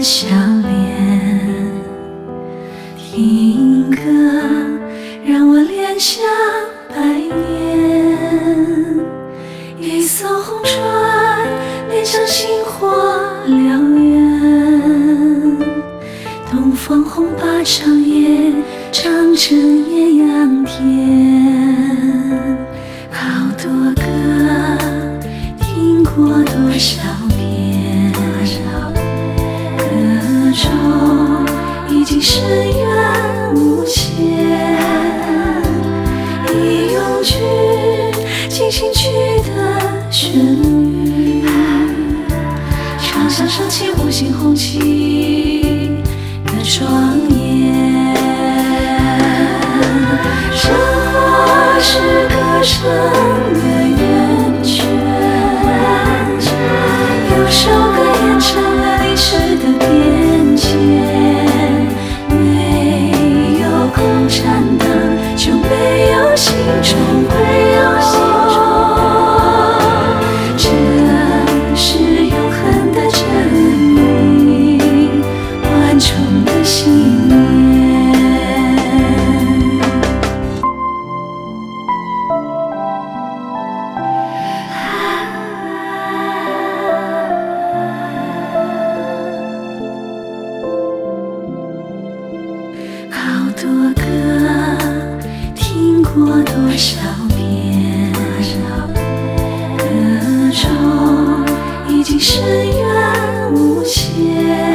的笑脸，听歌让我联想百年。一艘红船，连场星火燎原。东方红把长夜，长成艳阳天。好多歌，听过多少遍，歌中已经深远无限。一咏句，进行曲的旋律，唱响升起五星红旗的庄严。生活是歌声的源泉，有首歌演成了历史的变迁。没有共产党，就没有新中国。这是永恒的真理，万众的信念。好多歌，听过多少遍，歌中已经深远无限。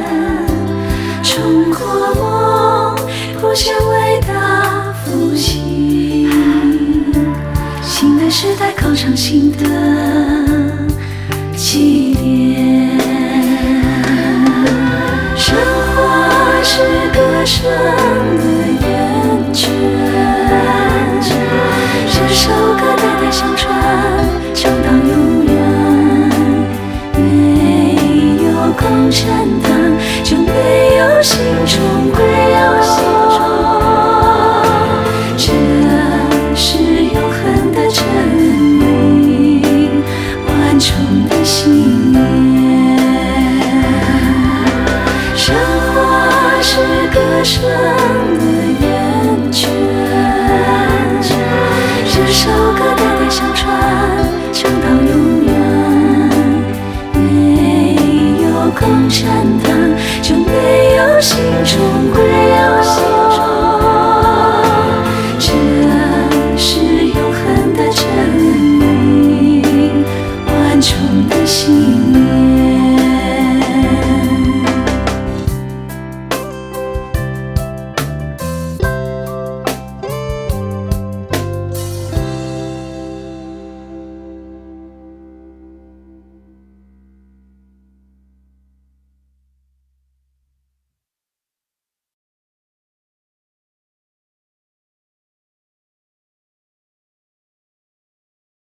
中国梦谱写伟大复兴，新的时代考场新的起点。生活是歌声的源泉，这首歌代代相传，唱到永远。没有共产党，就没有新中国。这是永恒的真理，万众的信念。生活是歌声的源泉，这首歌代代相传，唱到永远。没有共产党，就没有新中国。